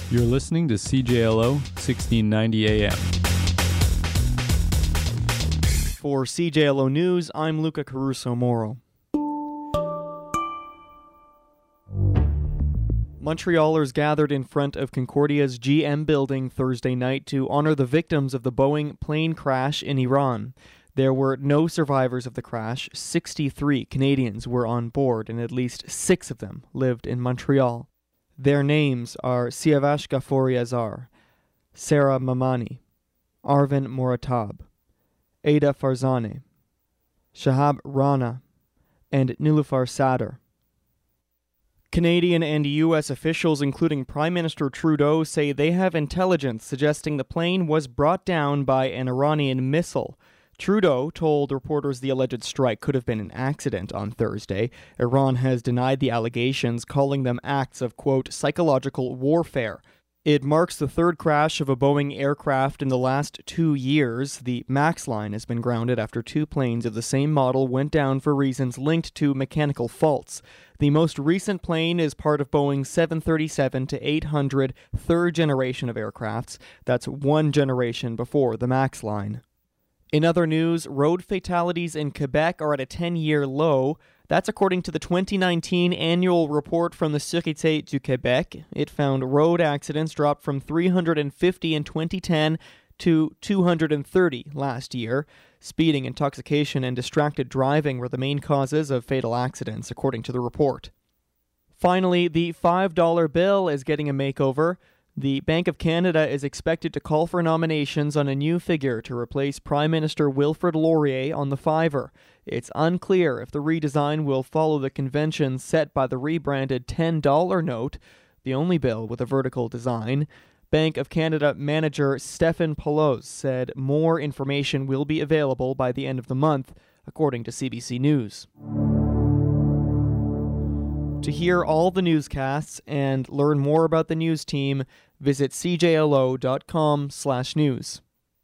You're listening to CJLO 1690 AM. For CJLO News, I'm Luca Caruso Moro. Montrealers gathered in front of Concordia's GM building Thursday night to honor the victims of the Boeing plane crash in Iran. There were no survivors of the crash. 63 Canadians were on board, and at least 6 of them lived in Montreal. Their names are Siavash Ghafouri Azar, Sarah Mamani, Arvin Moratab, Ada Farzaneh, Shahab Rana, and Nilufar Sadr. Canadian and U.S. officials, including Prime Minister Trudeau, say they have intelligence suggesting the plane was brought down by an Iranian missile. Trudeau told reporters the alleged strike could have been an accident on Thursday. Iran has denied the allegations, calling them acts of, quote, psychological warfare. It marks the third crash of a Boeing aircraft in the last 2 years. The MAX line has been grounded after 2 planes of the same model went down for reasons linked to mechanical faults. The most recent plane is part of Boeing's 737-800 third generation of aircrafts. That's 1 generation before the MAX line. In other news, road fatalities in Quebec are at a 10-year low. That's according to the 2019 annual report from the Sûreté du Québec. It found road accidents dropped from 350 in 2010 to 230 last year. Speeding, intoxication, and distracted driving were the main causes of fatal accidents, according to the report. Finally, the $5 bill is getting a makeover. The Bank of Canada is expected to call for nominations on a new figure to replace Prime Minister Wilfrid Laurier on the fiver. It's unclear if the redesign will follow the conventions set by the rebranded $10 note, the only bill with a vertical design. Bank of Canada manager Stephen Pelosi said more information will be available by the end of the month, according to CBC News. To hear all the newscasts and learn more about the news team, visit cjlo.com/news.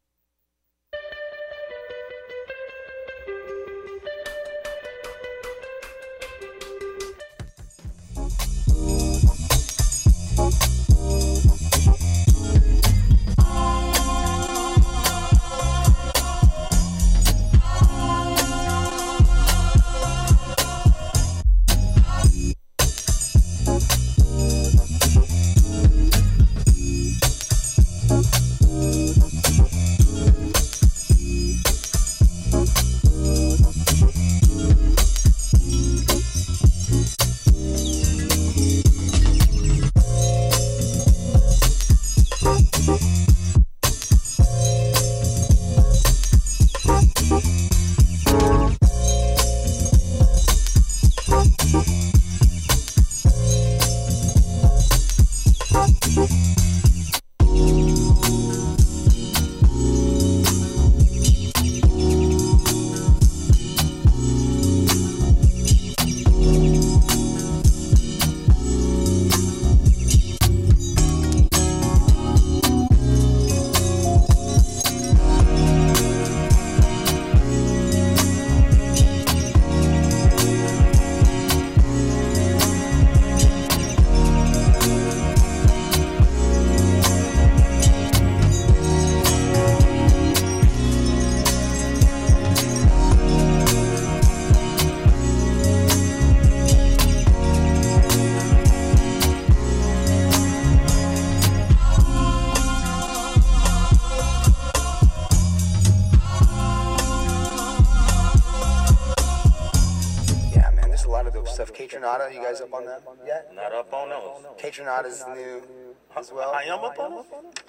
Kaytranada, you guys up on that yet? Not up on those. Kaytranada is new as well. I am up on those?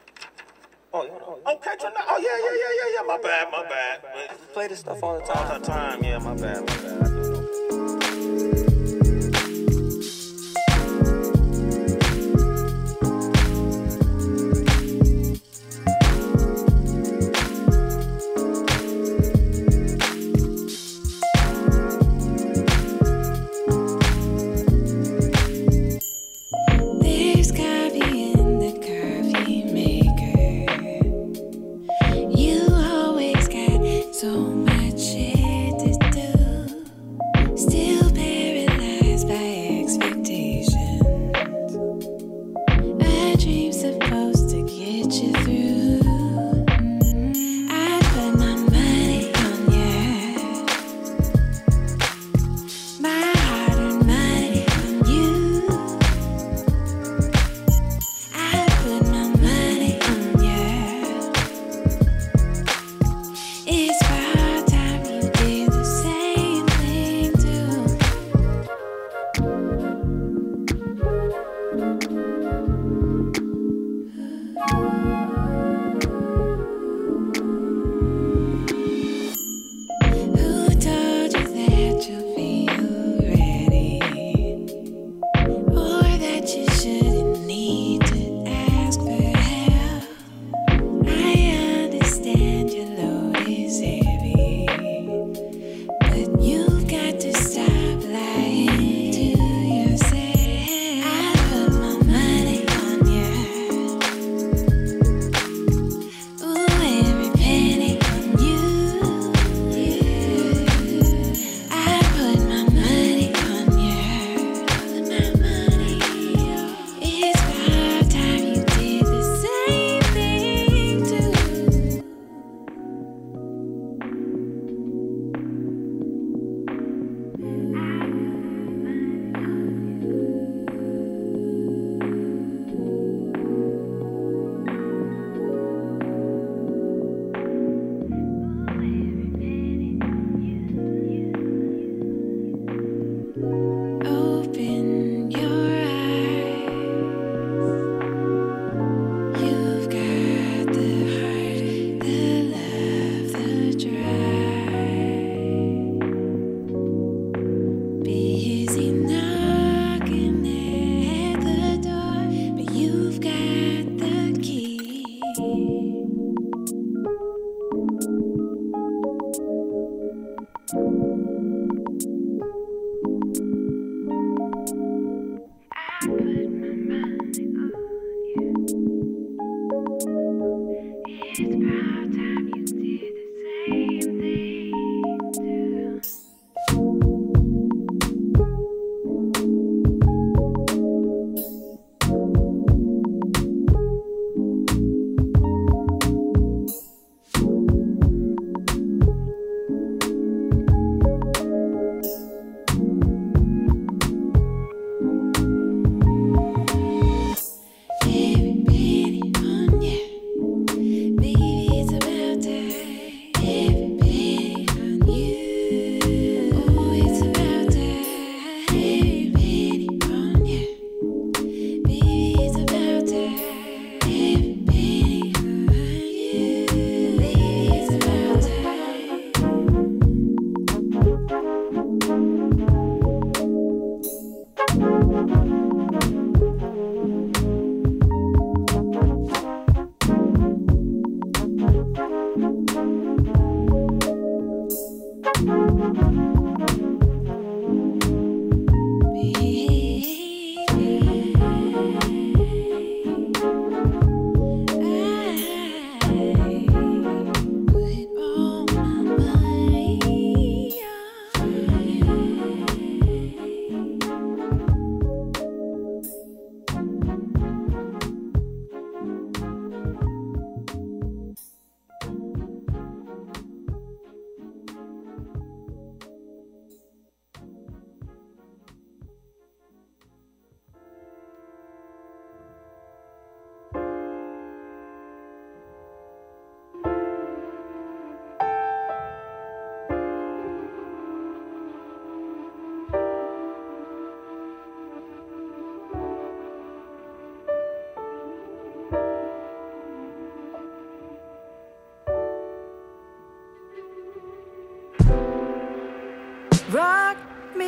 Oh, Kaytranada. Oh, yeah. My bad. But Play this stuff all the time. All the time, yeah, my bad. So much shit to do.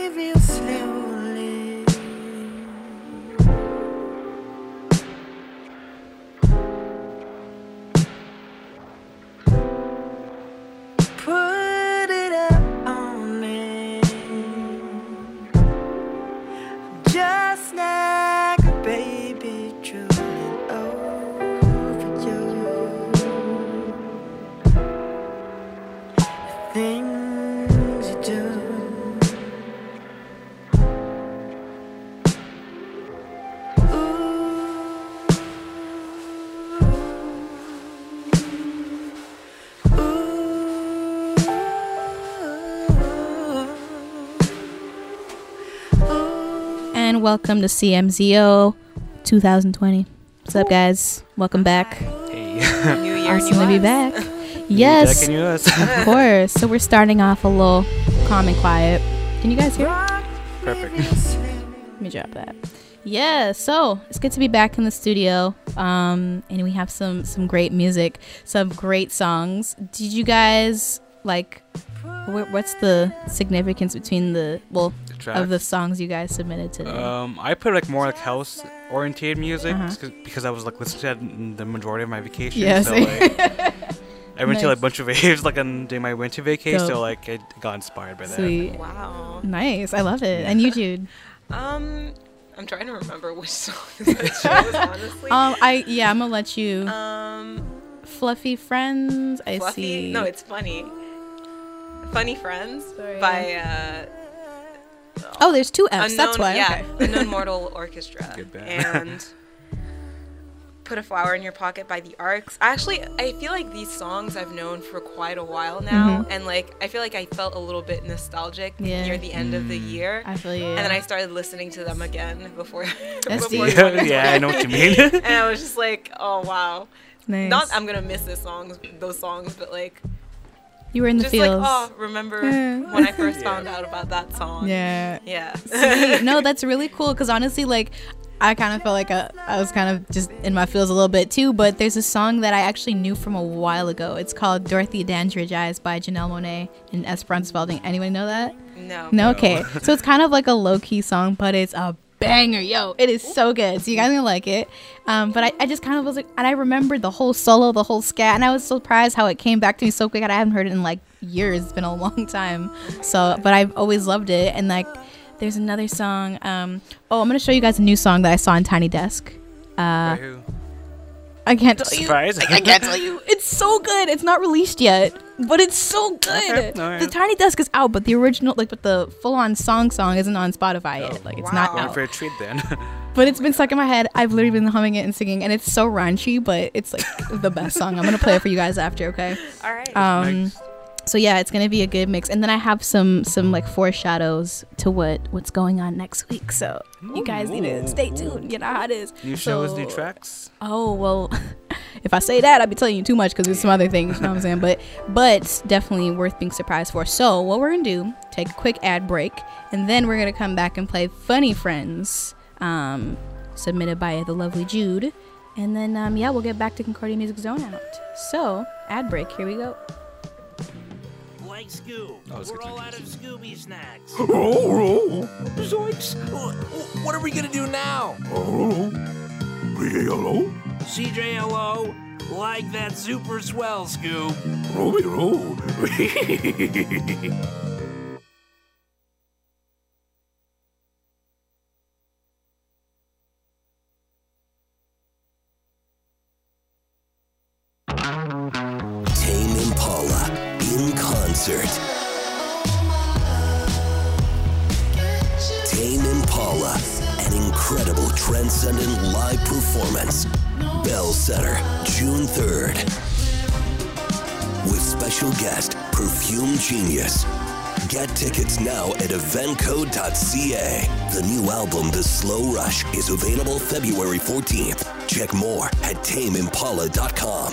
real slowly. Put it up on me, just like a baby drooling over you. The things you do. And welcome to CMZO 2020. What's up, guys? Welcome back. Hey. New year, Awesome new to be us. back. Yes, Back in US. of course. So we're starting off a little calm and quiet. Can you guys hear? Perfect. Let me drop that. Yeah, so it's good to be back in the studio. And we have some great music, some great songs. Did you guys like? What's the significance between of the songs you guys submitted today? I put like more like house oriented music Uh-huh. because I was like listening to that in the majority of my vacation. Yeah, so same. like I went to like Nice. a bunch of waves like on my winter vacation, Dope. so like I got inspired by that. Sweet, Wow. nice. I love it. And you, Jude? I'm trying to remember which song I chose, honestly. I'm gonna let you. Fluffy Friends. I Fluffy? see. No, it's Funny. Funny Friends Sorry, by Oh, there's two F's. That's why. Yeah, Okay. Unknown Mortal Orchestra. Get that. And Put a Flower in Your Pocket by the Arcs. Actually, I feel like these songs I've known for quite a while now, and like I feel like I felt a little bit nostalgic Yeah. near the end of the year. I feel you. And then I started listening to them again before. That's before deep. 2020. Yeah, I know what you mean. And I was just like, oh wow. Nice. Not I'm gonna miss those songs, but like You were in the just fields. like, oh, remember when I first found out about that song? Yeah. Yeah. Sweet. No, that's really cool because honestly, like, I kind of felt like I was kind of just in my feels a little bit too. But there's a song that I actually knew from a while ago. It's called Dorothy Dandridge's by Janelle Monáe and Esperanza Spalding. Anyone know that? No. No? Okay. So it's kind of like a low-key song, but it's a banger. Yo, it is so good. So you guys gonna like it. But I just kind of was like, and I remembered the whole solo, the whole scat, and I was surprised how it came back to me so quick. And I haven't heard it in like years. It's been a long time. So, but I've always loved it. And like, there's another song. I'm gonna show you guys a new song that I saw on Tiny Desk. By who? I can't tell you. Surprise. I can't tell you. It's so good. It's not released yet, but it's so good. Okay, alright. The Tiny Desk is out, but the original, like, but the full-on song isn't on Spotify yet. Like, it's not Wow. out. For a treat then. But it's been stuck in my head. I've literally been humming it and singing, and it's so raunchy, but it's like the best song. I'm gonna play it for you guys after, okay? All right. Nice. So yeah, it's gonna be a good mix, and then I have some like foreshadows to what's going on next week. So you guys need to stay tuned. You know how it is. New shows, new tracks. Oh well, if I say that, I'd be telling you too much because there's some other things. You know what I'm saying? But definitely worth being surprised for. So what we're gonna do? Take a quick ad break, and then we're gonna come back and play "Funny Friends," submitted by the lovely Jude, and then we'll get back to Concordia Music Zone out. So ad break. Here we go. Like Scoob, it's we're good all to out of use. Scooby snacks. Oh, zoinks! What are we gonna do now? Oh, hello? CJLO, like that super swell, Scoob. Roby roll. Tame Impala in concert. Tame Impala, an incredible transcendent live performance. Bell Center, June 3rd. With special guest, Perfume Genius. Get tickets now at eventcode.ca. The new album, The Slow Rush, is available February 14th. Check more at tameimpala.com.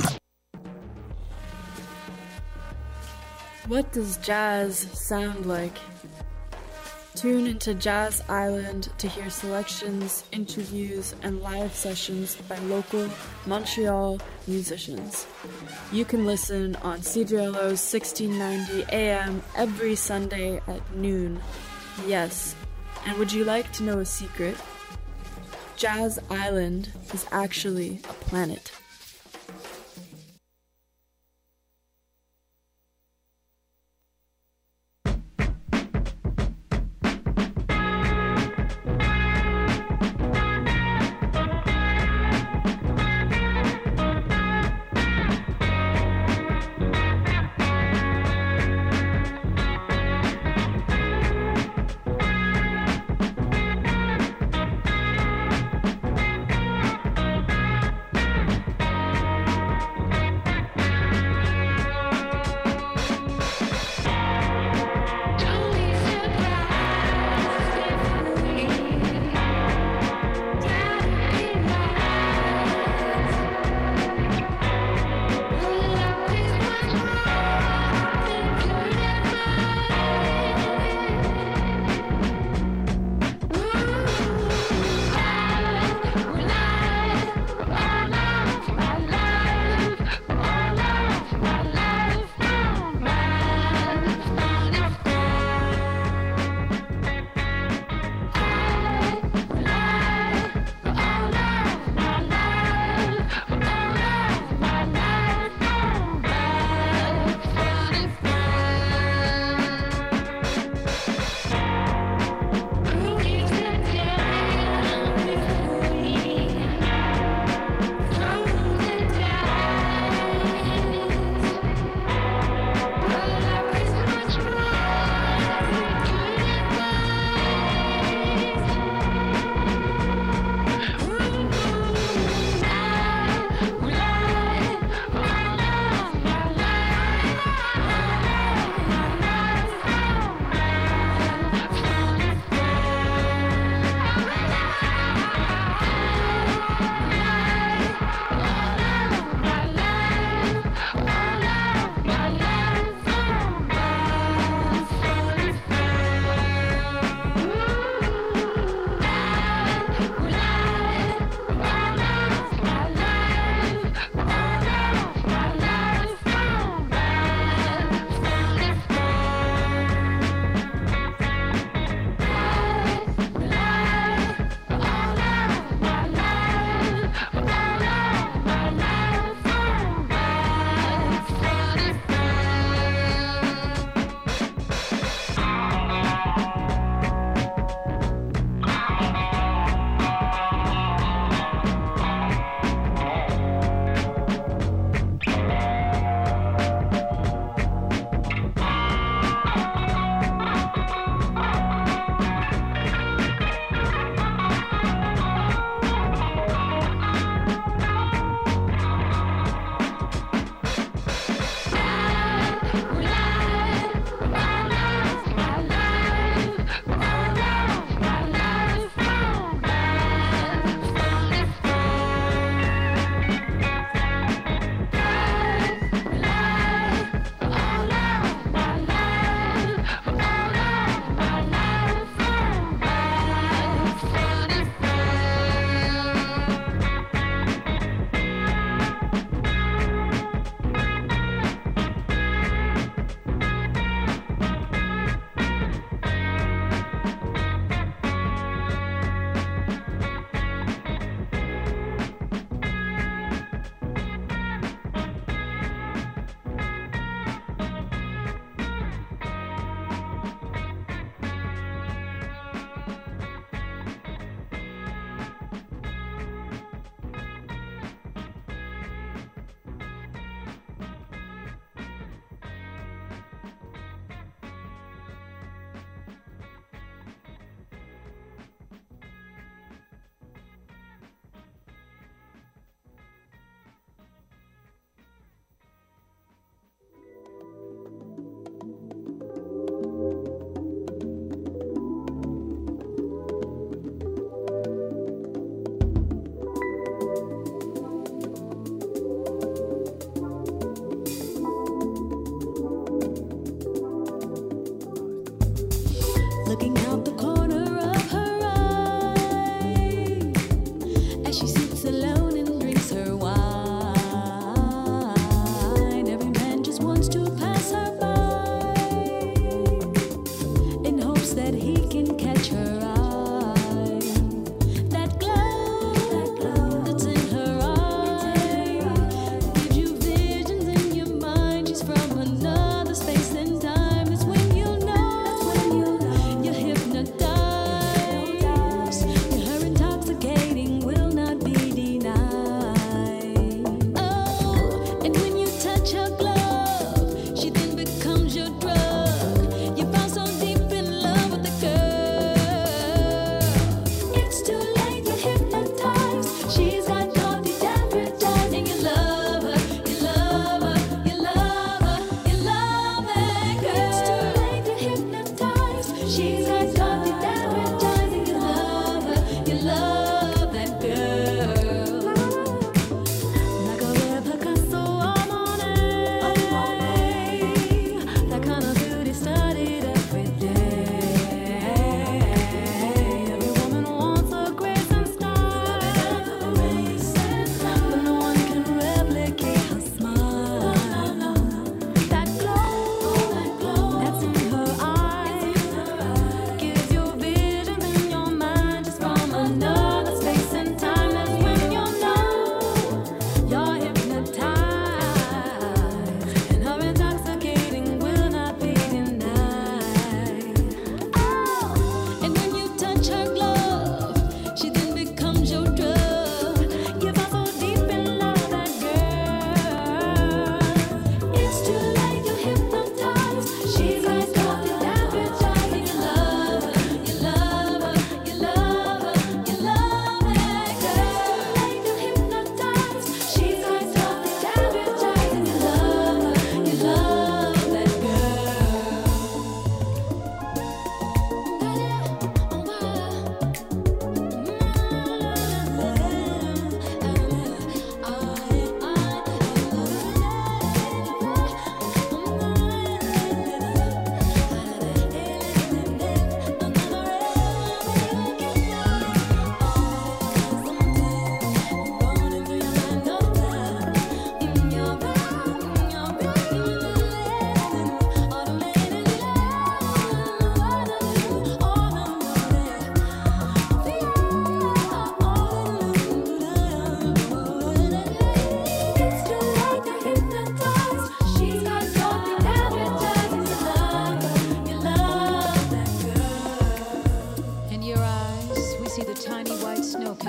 What does jazz sound like? Tune into Jazz Island to hear selections, interviews, and live sessions by local Montreal musicians. You can listen on CJLO's 1690 AM every Sunday at noon. Yes. And would you like to know a secret? Jazz Island is actually a planet.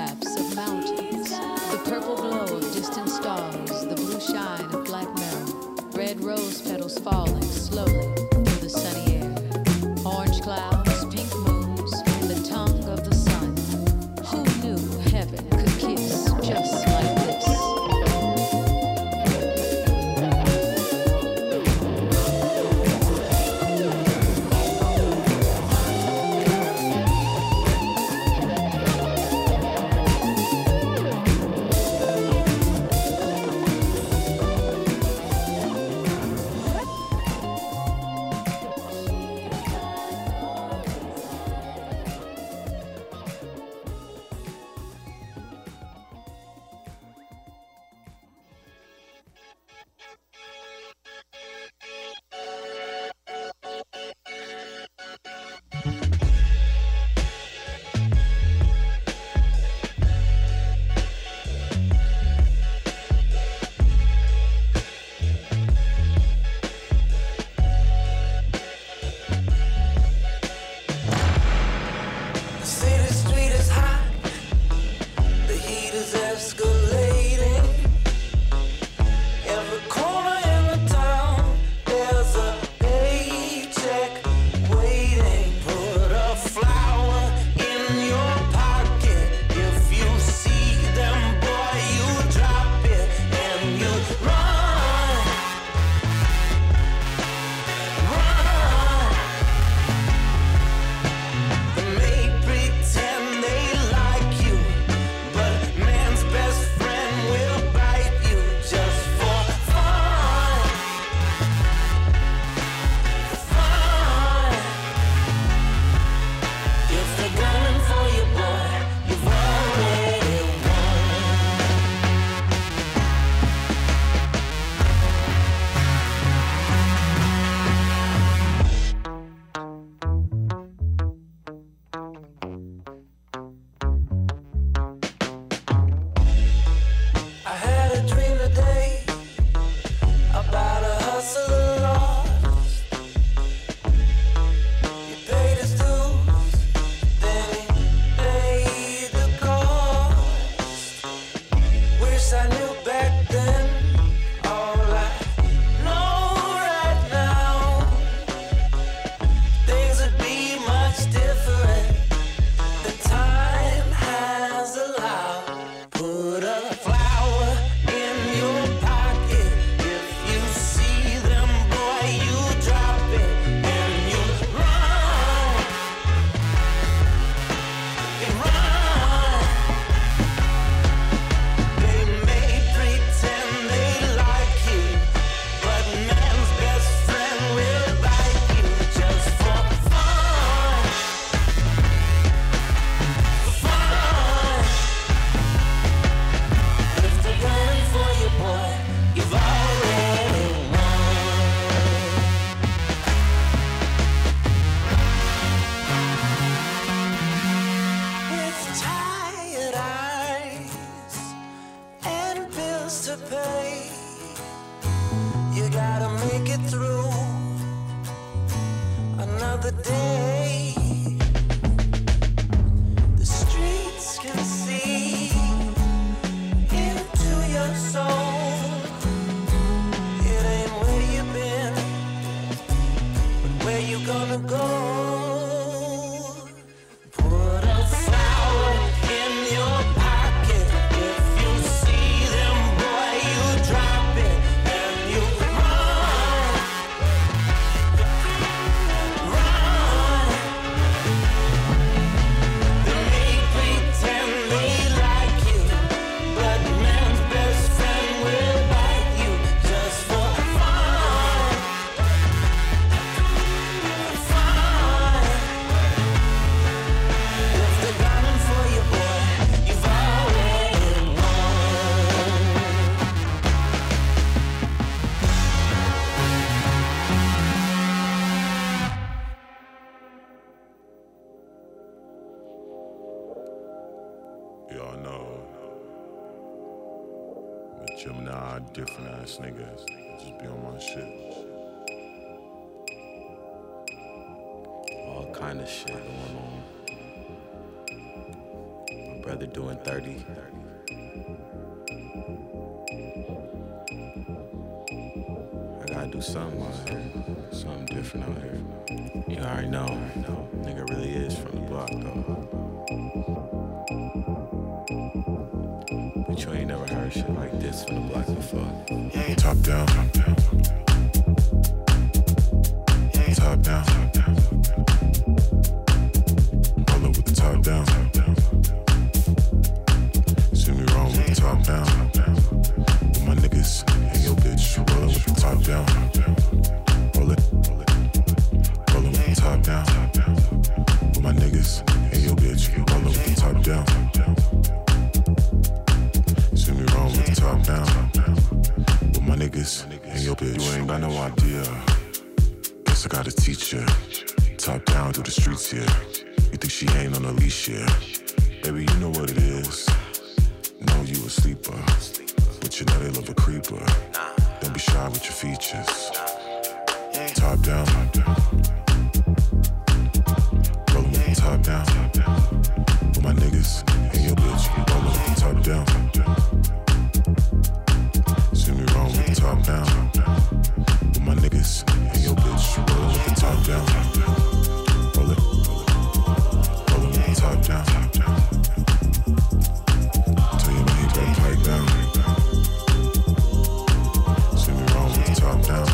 photographs of mountains, the purple glow of distant stars, the blue shine of black mirror, red rose petals falling slowly through the sunny air, orange clouds, pink moons, the tongue of the sun. Who knew heaven could kiss just like this? City street is hot, the heat is escalating. Every corner in the town, there's a paycheck waiting. Put a flower in your pocket. If you see them, boy, you drop it and you run, run. They may pretend they like you, but man's best friend will bite you just for fun. Fun. If they're gunning for you, boy, you've already I had a dream today about a hustler lost. He paid his dues, then he paid the cost. Wish I knew back then all I know right now. Things would be much different. The time has allowed. Put a flower in your pocket. If you see them, boy, you drop it and you run. You run. They may pretend they like you, but man's best friend will bite you just for fun. Fun. If they're gunning for you, boy, you've already won. With tired eyes and bills to pay, you gotta make it through another day. The streets can see into your soul. It ain't where you've been, but where you gonna go. Put a flower in your pocket. If you see them, boy, you drop it and you run, run. They may pretend they like you, but man's best friend will bite you just for fun. Fun. If they're gunning for you, boy, you've already won. Y'all know the Gemini different ass niggas. Just be on my shit. All kind of shit going on. brother doing 30. I gotta do something out here. Something different out here. You already know. Nigga really is from the block, though. But you ain't never heard shit like this from the block before. Top down. Top down. Top down. Pull up with the top down. See me wrong with the top down. With my niggas and your bitch. Roll up with the top down. Roll it. Roll up with the top down. With my niggas and your bitch. Roll up with the top down. See me wrong with the top down. With my niggas and your bitch. You ain't got no idea. Guess I gotta teach ya. Top down through the streets here. You think she ain't on a leash here? Baby, you know what it is. Know you a sleeper, but you know they love a creeper. Don't be shy with your features. Top down. Rollin' with the top down. With my niggas and your bitch. Rollin' with the top down. See me wrong with the top down. With my niggas and your bitch. Rollin' with the top down. Roll it. Rollin' with the top down. Tell you man, he better pipe down. See me wrong with the top down.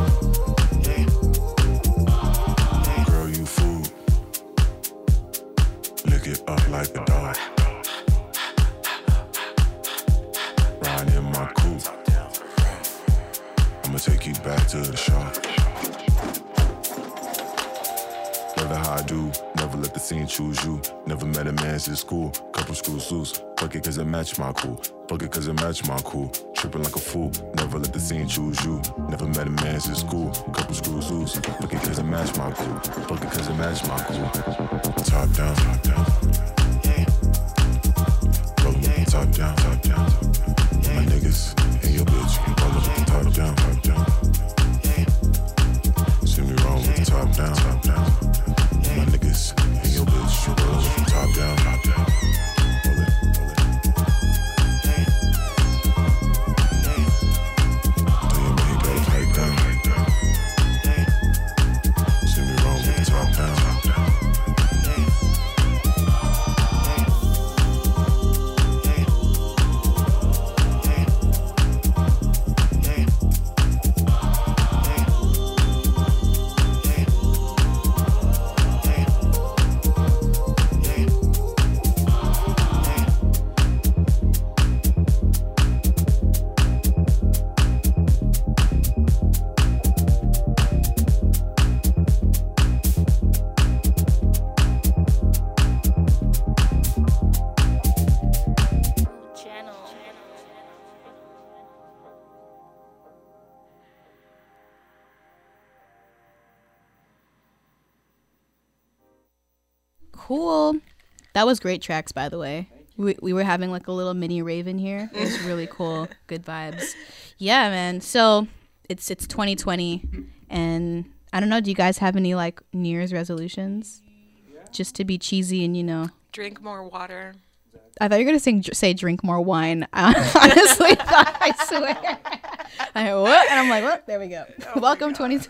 Girl, you fool. Lick it up like a dog. Ride in my coupe. I'ma take you back to the shop. Never how I do, never let the scene choose you. Never met a man since school, couple screws loose. Fuck it cause it match my cool, fuck it cause it match my cool. Tripping like a fool, never let the scene choose you. Never met a man since school, couple screws loose. Fuck it cause it match my cool, fuck it cause it match my cool. Top down, top down. Rollin' with the top down, top down. My niggas and your bitch, rollin' with the top down, top down. See me wrong with the top down, top down. My niggas and your bitch, rollin' with the top down, top down. Roll it, roll it. Tell your man he better pipe down. See me wrong with the top down, top down. Cool. That was great tracks, by the way. We were having like a little mini rave in here. It was really cool. Good vibes. Yeah, man. So it's 2020, and I don't know. Do you guys have any like New Year's resolutions? Just to be cheesy and Drink more water. I thought you were gonna say drink more wine. I honestly thought, I swear. What? And I'm like, what? There we go. Welcome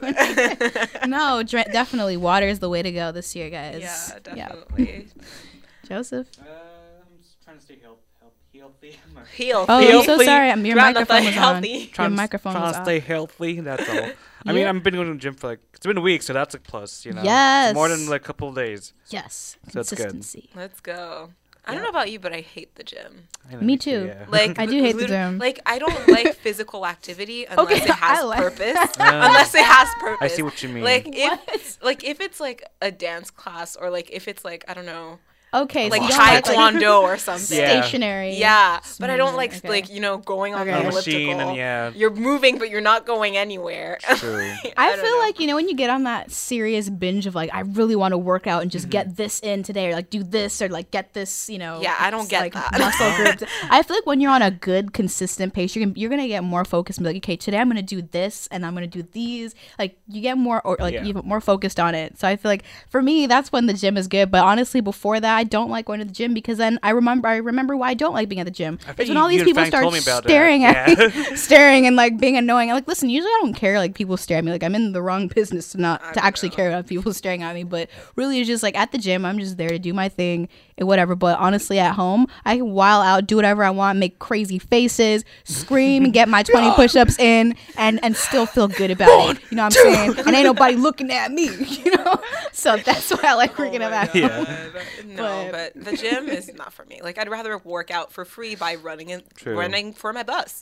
2020. No, definitely water is the way to go this year, guys. Yeah, definitely. Yeah. Joseph? I'm just trying to stay healthy. Healthy. Oh, I'm so sorry. Your microphone was on. Your microphone was on. Trying to stay healthy, that's all. I mean, I've been going to the gym for it's been a week, so that's a plus, Yes. It's more than a couple of days. Yes. So that's good. Consistency. Let's go. I don't know about you, but I hate the gym. Me too. Yeah. Like I do hate the gym. Like I don't like physical activity unless it has purpose. Unless it has purpose. I see what you mean. Like if it's like a dance class or like if it's like I don't know. Okay, like so Taekwondo or something. Stationary. Yeah, but I don't like going on the machine elliptical. and You're moving, but you're not going anywhere. True. I feel like when you get on that serious binge of like I really want to work out and just get this in today, or like do this, or like get this, Yeah, I don't get that. Muscle groups. I feel like when you're on a good, consistent pace, you're gonna get more focused and be like, okay, today I'm gonna do this and I'm gonna do these. Like you get more you get more focused on it. So I feel like for me, that's when the gym is good. But honestly, before that, don't like going to the gym, because then I remember why I don't like being at the gym. I think It's when all these you and people Frank start told me about staring that. at Yeah. me, staring and like being annoying. I'm like, listen, usually I don't care like people stare at me. Like I'm in the wrong business to actually care about people staring at me. But really, it's just like at the gym, I'm just there to do my thing and whatever. But honestly, at home, I can while out, do whatever I want, make crazy faces, scream, get my 20 push-ups in, and still feel good about it. You know what I'm saying? And ain't nobody looking at me. You know, so that's why I like working out at home. No, but the gym is not for me. Like I'd rather work out for free by running for my bus.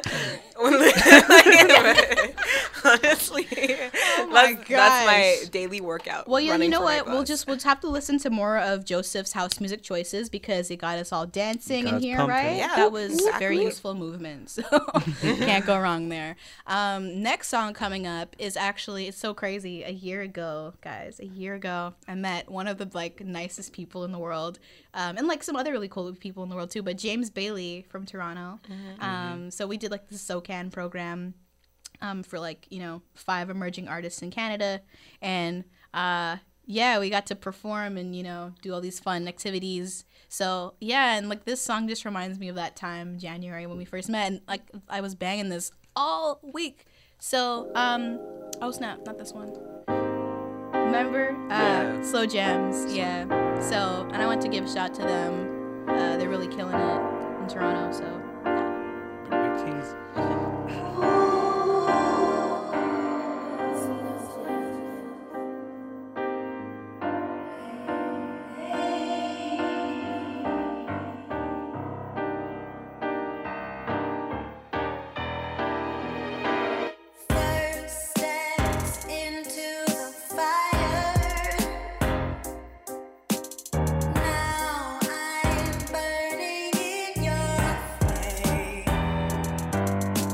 Honestly, that's my daily workout. Well, yeah, you running know for my what? bus. We'll have to listen to more of Joseph's house music choices, because it got us all dancing Got in us here, pumping. right? Yeah, That was exactly. very useful movement. So can't go wrong there. Next song coming up is actually, it's so crazy. A year ago, guys, I met one of the like nicest people in the world, and like some other really cool people in the world too. But James Bailey from Toronto. So we did like the SOCAN program. For like 5 emerging artists in Canada, and yeah, we got to perform and do all these fun activities. So yeah, and like this song just reminds me of that time, January, when we first met, and like I was banging this all week. So oh snap, not this one. Remember Slow Jams, yeah. So, and I want to give a shout to them. They're really killing it in Toronto. So Big Kings. Now I'm burning in your flame.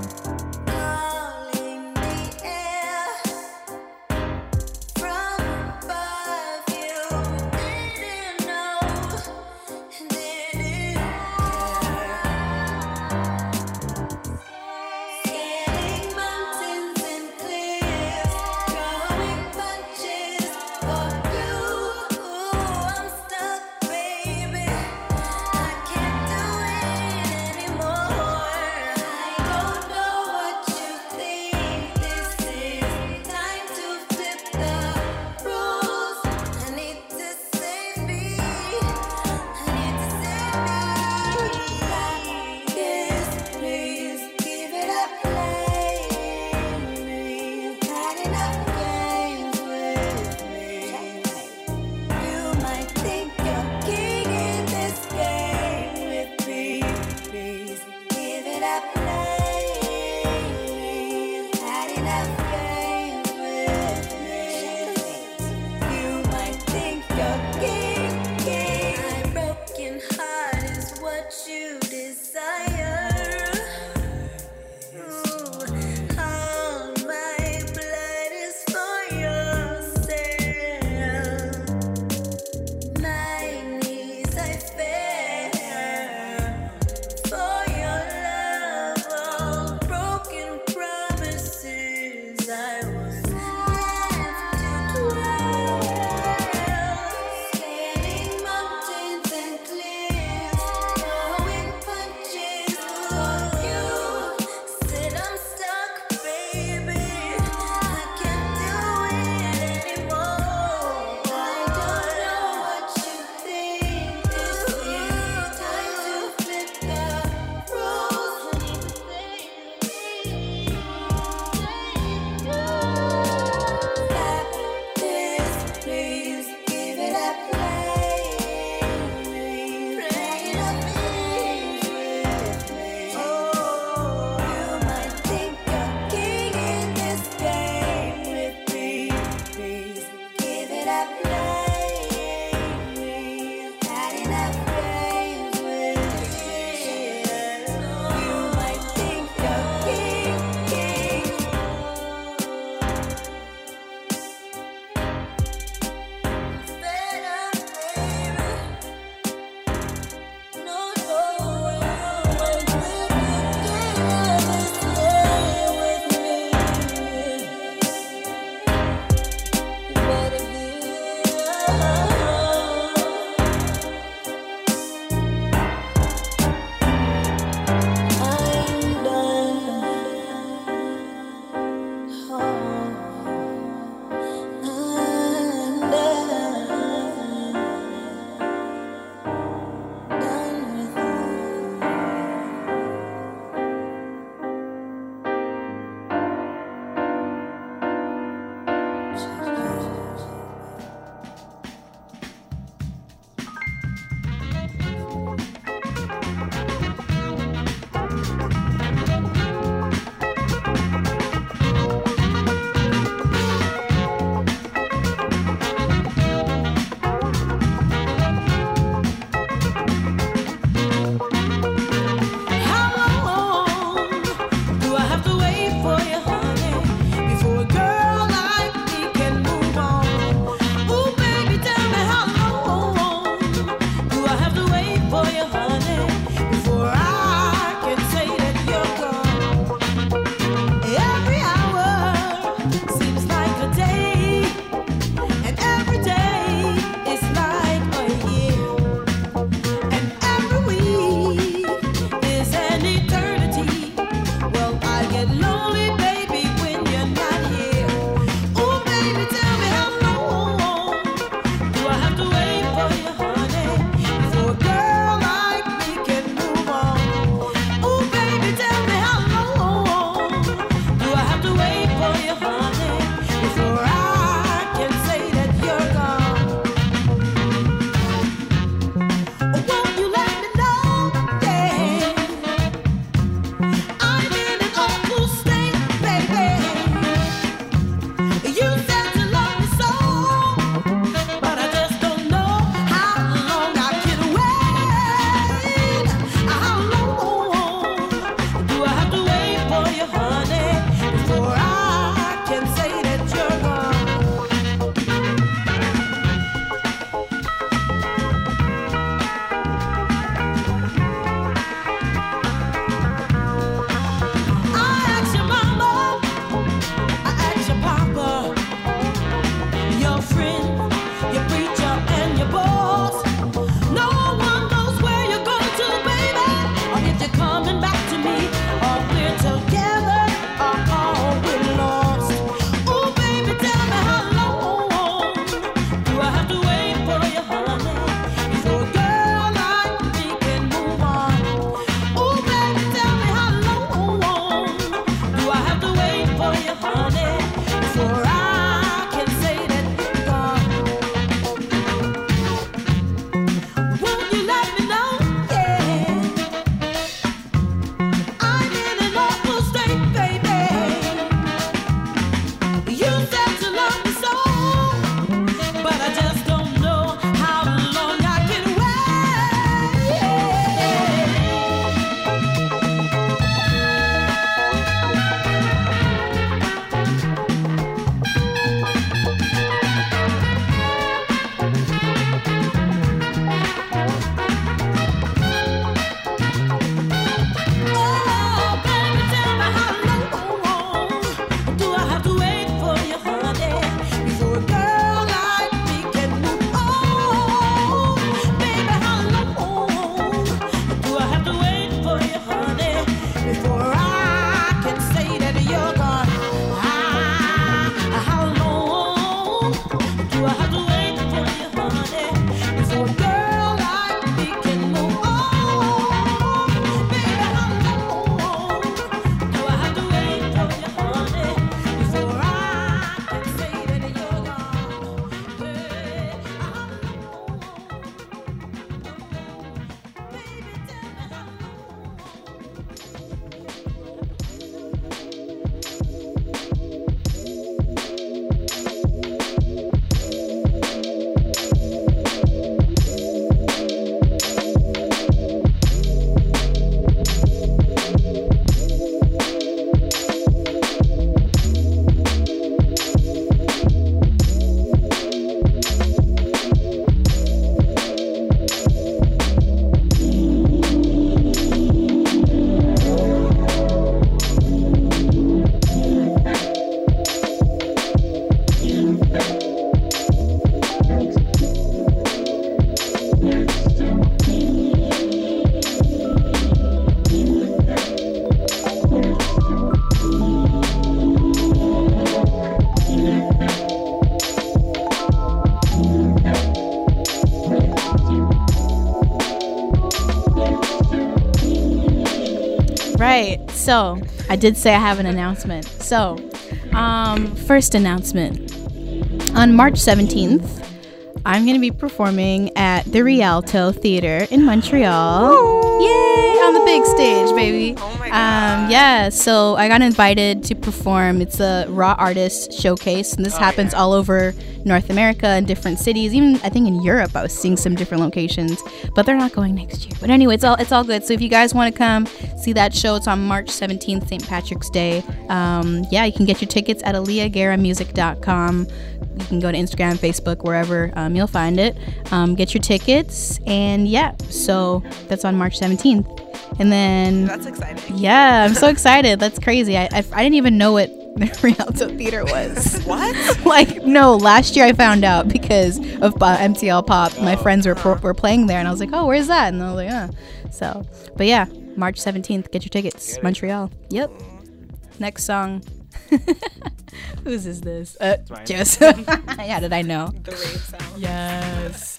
right. So I did say I have an announcement. So, first announcement. On March 17th, I'm going to be performing at the Rialto Theater in Montreal. Yay! On the big stage, baby. Oh my God. Yeah, so I got invited to perform. It's a Raw Artist Showcase, and this happens all over North America and different cities. Even, I think, in Europe, I was seeing some different locations, but they're not going next year. But anyway, it's all good. So if you guys want to come see that show, it's on March 17th, St. Patrick's Day. Yeah, you can get your tickets at aliagaramusic.com. You can go to Instagram, Facebook, wherever you'll find it. Get your tickets, and yeah, so that's on March 17th. And then That's exciting. Yeah, I'm so excited. That's crazy. I didn't even know what the Rialto Theater was. What? Like, no, last year I found out because of MTL Pop. My friends were playing there, and I was like, oh, where's that? And I was like, oh. So, but yeah, March 17th, get your tickets. Montreal. Yep. Next song. Whose is this? Jess. How did I know? The rave sound. Yes.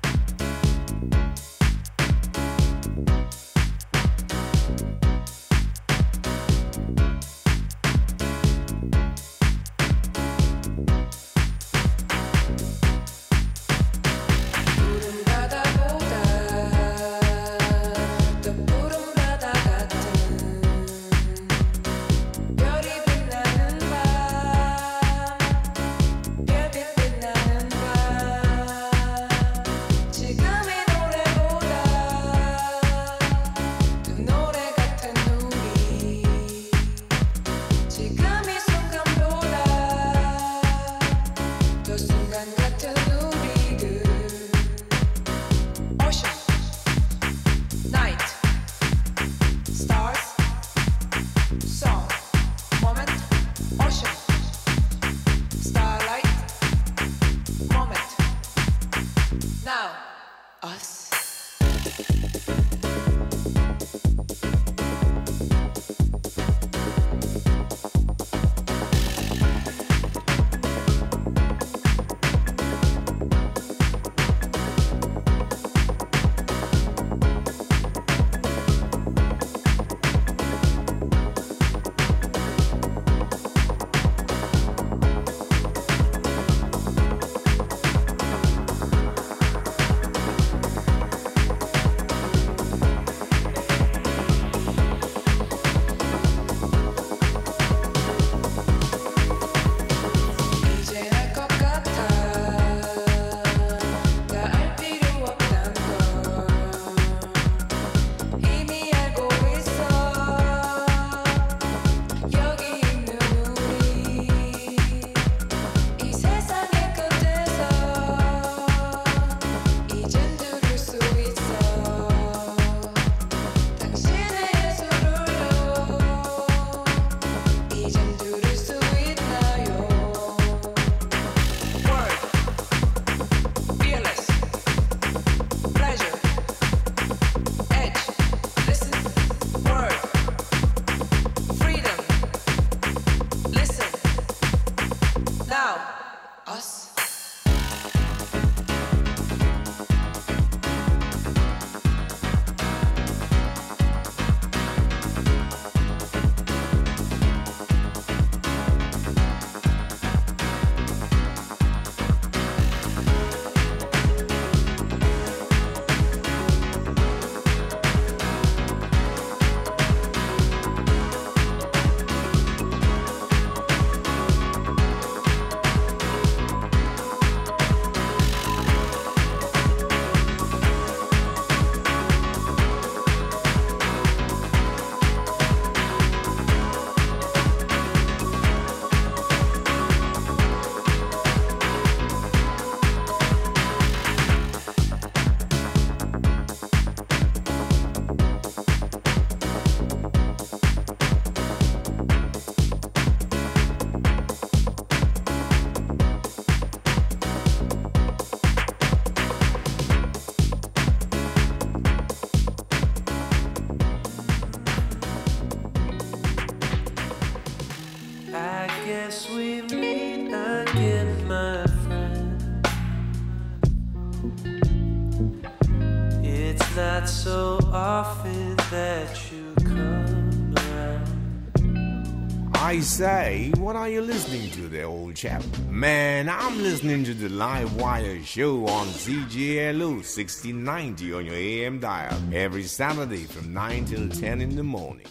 guess we meet again, my friend. It's not so often that you come I say, what are you listening to there, old chap? Man, I'm listening to the Live Wire show on CJLO 1690 on your AM dial every Saturday from 9 till 10 in the morning.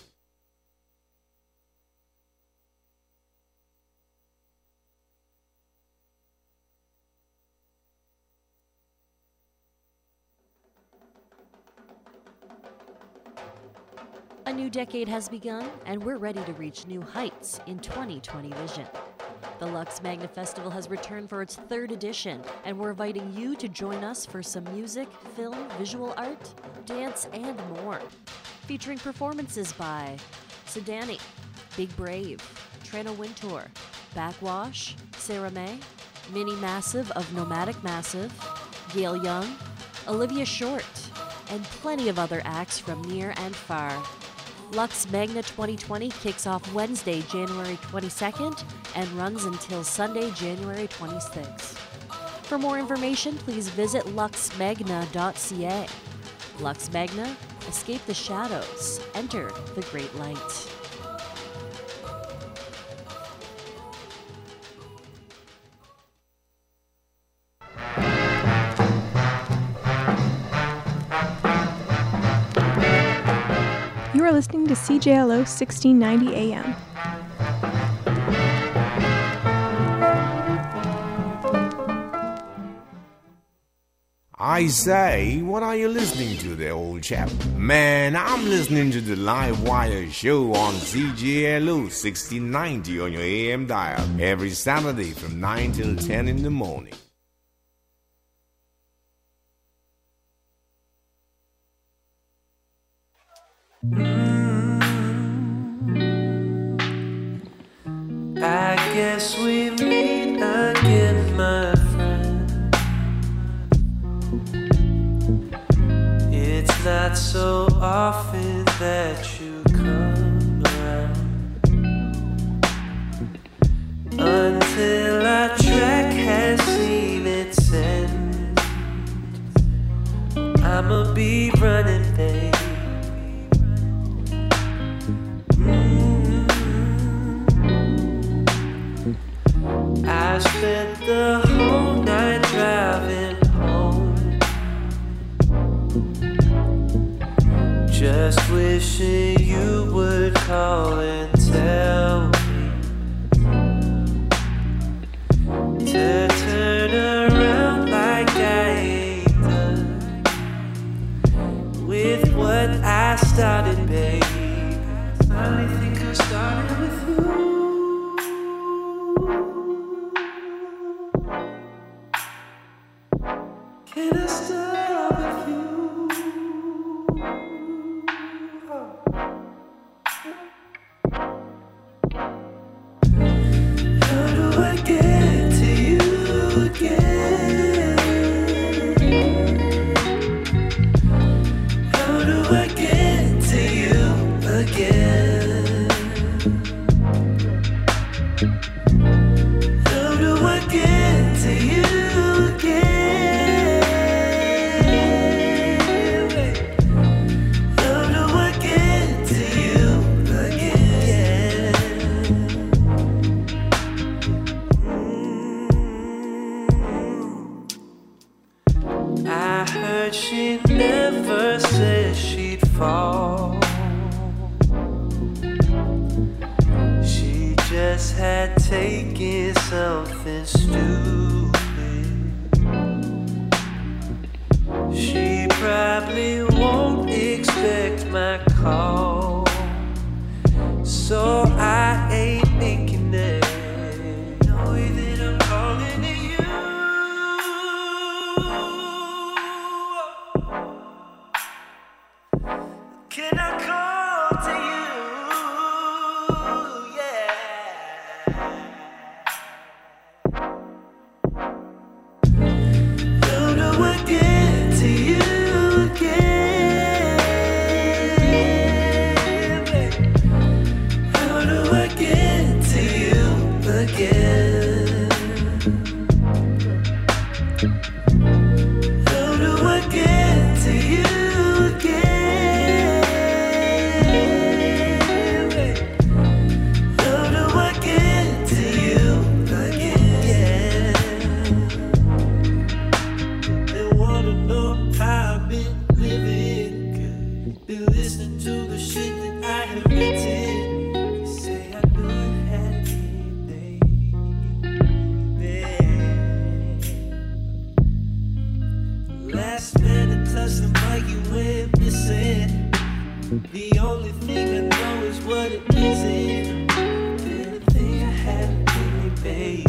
A new decade has begun, and we're ready to reach new heights in 2020 vision. The Lux Magna Festival has returned for its 3rd edition, and we're inviting you to join us for some music, film, visual art, dance, and more. Featuring performances by Sedani, Big Brave, Trena Wintour, Backwash, Sarah May, Mini Massive of Nomadic Massive, Gail Young, Olivia Short, and plenty of other acts from near and far. Lux Magna 2020 kicks off Wednesday, January 22nd and runs until Sunday, January 26th. For more information, please visit luxmagna.ca. Lux Magna, escape the shadows, enter the great light. You are listening to CJLO 1690 AM. I say, what are you listening to there, old chap? Man, I'm listening to the Live Wire show on CJLO 1690 on your AM dial every Saturday from 9 till 10 in the morning. I guess we meet again, my friend. It's not so often that you come around until our track has seen its end. I'ma be running, babe. I spent the whole night driving home, just wishing you would call and tell me to turn around like I ain't done with what I started, babe. I think I started with you. Can I start with you? How do I get to you again? How do I get to you again? How do I get to you again? I heard she never said she'd fall. She just had taken something stupid. She probably won't expect my call, so I ain't thinking that. No way that I'm calling to you. Can I call to you? Yeah. How do I get to you again? How do I written. You say I knew it had to be, baby. Last minute touch the mic, you went missing. The only thing I know is what it isn't. Didn't think I had to be, baby.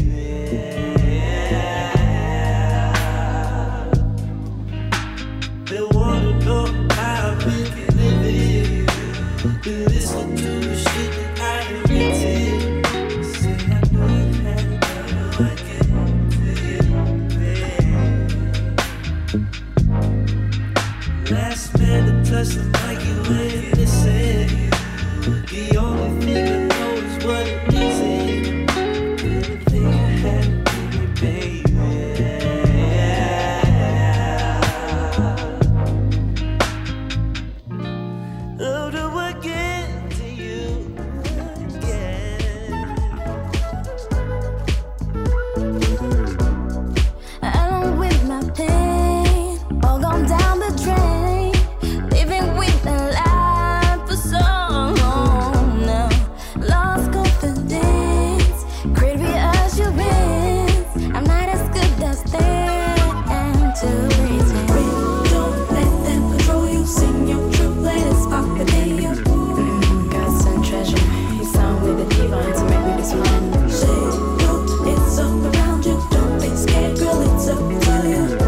They wanna know how I've been living. Listen to the shit that I have written. Say I know it had to like it, baby. Last minute touch the mic, you ain't listen. The only thing I know is what it isn't. Didn't think I had to be, baby. How do I get to you again? Along with my pain, all gone down the drain. Living with the life for so long now. Lost confidence, great reassurance. I'm not as good as them to pretend. Don't let them control you. Sing your truth, let it spark within you. Got some treasure. You sound with the divine to make me this one. Say, look, it's up around you. Don't be scared, girl, it's up to you.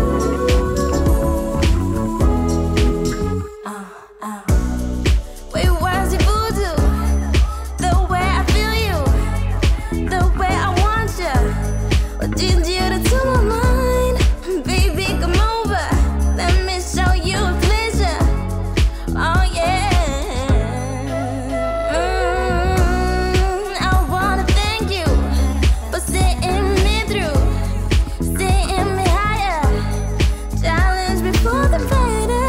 Wait, where's your voodoo? The way I feel you, the way I want you. What did you do to my mind? Baby, come over. Let me show you a pleasure. Oh yeah. I wanna thank you for seeing me through, seeing me higher. Challenge before the fighter.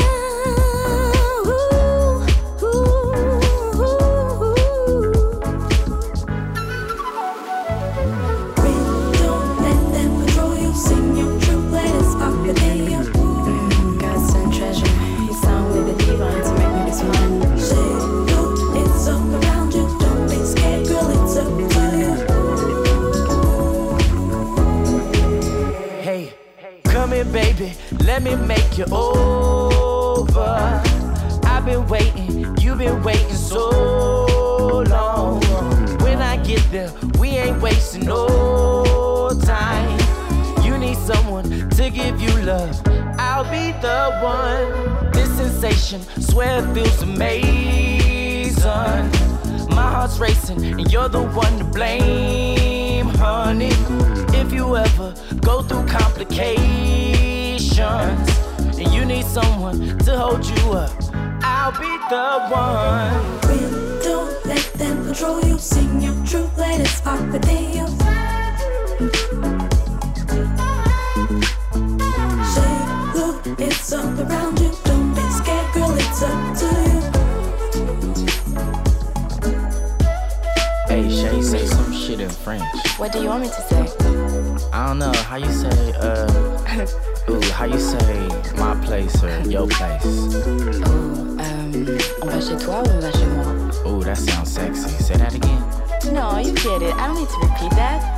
Don't let them control you. Sing your truth, let it spark within you. Got some treasure. You sound with the divine to make me this one. Say, look, it's up around you. Don't be scared, girl, it's up to you. Hey, come here, baby. Let me make you over. I've been waiting, you've been waiting so long. When I get there, we ain't wasting no time. You need someone to give you love. I'll be the one. This sensation, swear it feels amazing. My heart's racing, and you're the one to blame, honey. If you ever go through complications and you need someone to hold you up, I'll be the one. Don't let them control you. Sing your truth, let it spark within you. Say, look, it's up around you. Don't be scared, girl, it's up to you. Hey, Shay, say some shit in French. What do you want me to say? I don't know, how you say, how you say my place or your place? On va chez toi ou on va chez moi? Ooh, that sounds sexy. Say that again. No, you get it. I don't need to repeat that.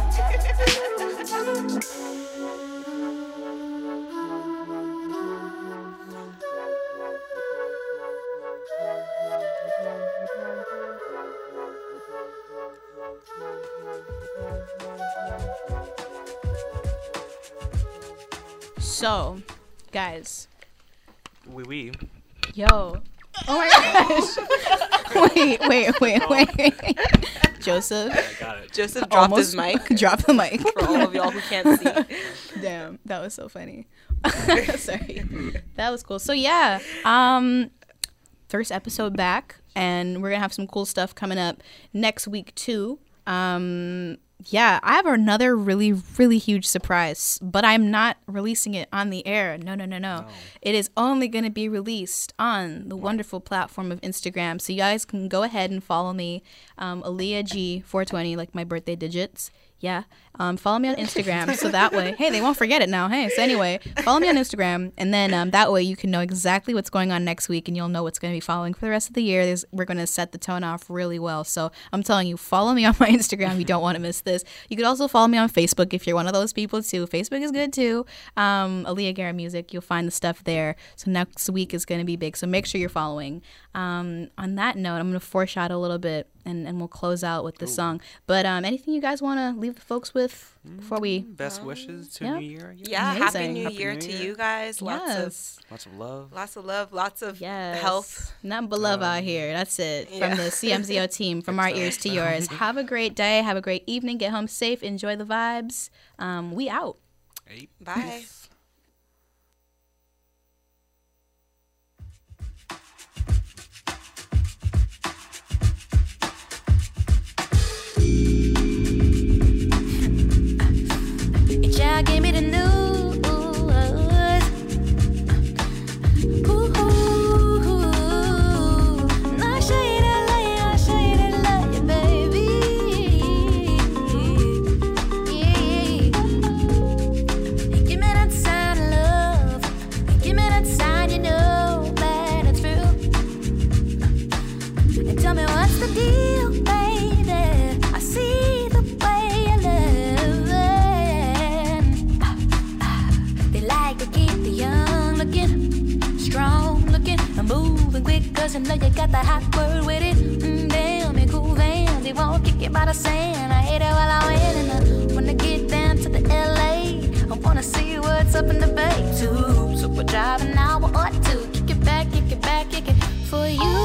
So, guys. Oui. Yo. Oh my gosh. wait. Joseph. I got it. Joseph dropped his mic. Dropped the mic. For all of y'all who can't see. Damn, that was so funny. Sorry. That was cool. So yeah, first episode back, and we're gonna have some cool stuff coming up next week too. Yeah, I have another really, really huge surprise, but I'm not releasing it on the air. No. It is only going to be released on the wonderful platform of Instagram. So you guys can go ahead and follow me, Aaliyah G420, like my birthday digits. Yeah. Follow me on Instagram. So that way, hey, they won't forget it now. Hey, so anyway, follow me on Instagram. And then that way you can know exactly what's going on next week and you'll know what's going to be following for the rest of the year. We're going to set the tone off really well. So I'm telling you, follow me on my Instagram. You don't want to miss this. You could also follow me on Facebook if you're one of those people too. Facebook is good too. Aaliyah Garrett Music. You'll find the stuff there. So next week is going to be big. So make sure you're following. On that note, I'm going to foreshadow a little bit and we'll close out with this song. But anything you guys want to leave the folks with before we best wishes to yep. New Year? Yeah, Amazing. Happy New Year to you guys. Yes. Lots of love. Lots of love, lots of health. Nothing but love out here. That's it. From the CMZO team, from our ears to yours. Have a great day. Have a great evening. Get home safe. Enjoy the vibes. We out. Bye. Yeah, give me the news. Ooh, I'll show you that love, you, baby. Yeah. Give me that sign of love. Give me that sign, you know that it's real. And tell me what's the deal, baby. I see the way you live. They like to keep the young looking, strong looking, and moving quick, cause you know you got the hot word with it. Damn, it cool vans, they won't kick it by the sand. I hate it while I win, and I wanna get down to the LA. I wanna see what's up in the Bay too. So we're driving an hour or two, kick it back, kick it back, kick it for you.